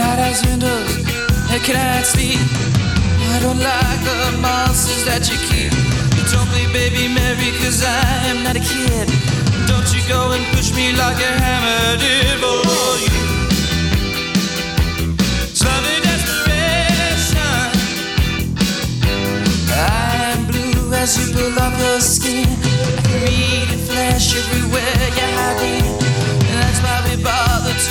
Bright as windows, I cannot sleep. I don't like the monsters that you keep. You told me, baby Mary, 'cause I am not a kid. Don't you go and push me like a hammer did for you. Sudden desperation, I'm blue as you pull off your skin. I can read the flesh everywhere you're hiding.